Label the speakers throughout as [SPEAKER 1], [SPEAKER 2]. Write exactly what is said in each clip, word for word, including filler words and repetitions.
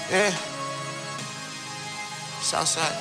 [SPEAKER 1] Yeah. Southside.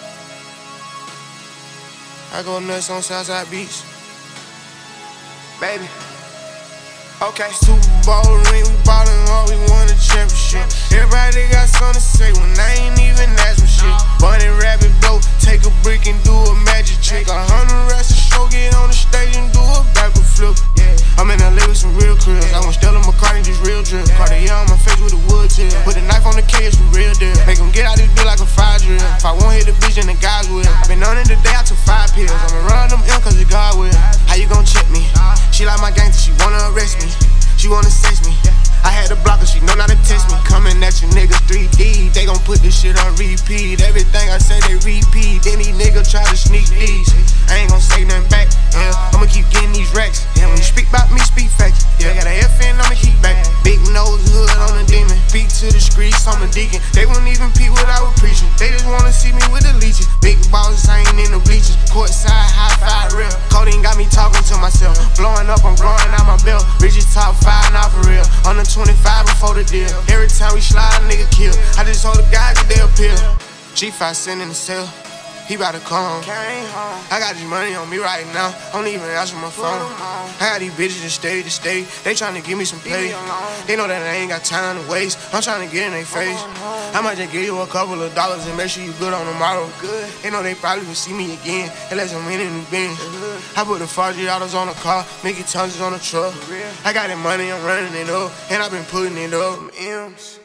[SPEAKER 1] I go nuts on Southside Beach. Baby. Okay. Super Bowl ring, we ballin' hard, we won a championship. Everybody got something to say when I ain't even ask for shit. Bunny rabbit blow, take a brick and do a magic trick. A hundred rest of show, get on the stage and do a backward flip. I'm in L A with some real cribs. I want Stella McCartney, just real drip. Cartier on my face with a wood tip. Put a knife on the K, it's the real deal. Make them get out this bitch like a fire drill. If I won't hit the bitch, then the guys will. I been on it today, I took five pills. I'ma run them in cause it God will. How you gon' check me? She like my gangster, she wanna arrest me. She wanna sex me. I had to block her, she know not to test me. Coming at you niggas three D, they gon' put this shit on repeat. Everything I say they repeat, then these niggas try to sneak these. I ain't gon' say nothing back, yeah. I'ma keep getting these racks, yeah. When you speak about me, speak facts, yeah. Got a F in, I'ma keep back. Big nose, hood on a demon. Speak to the streets, I'm a deacon. They wouldn't even peep what I was preaching. They just wanna see me with the leeches. Big balls, I ain't in the bleachers. Courtside, high five, real. Codeine got me talking to myself. Blowing up, I'm growing out my belt. Bitches top five, not for real. On the twenty-five before the deal. Every time we slide, a nigga kill. I just hold the guys that they appeal. G five sitting in the cell. He bout to come home. I got this money on me right now. Don't even answer my phone. I got these bitches that stay to stay. They tryna give me some play. They know that I ain't got time to waste. I'm tryna get in their face. I might just give you a couple of dollars and make sure you good on tomorrow. Good. They know they probably will see me again unless I'm in a new Benz. I put the forty dollars on the car, make it tons on the truck. I got that money, I'm running it up, and I been putting it up. M's.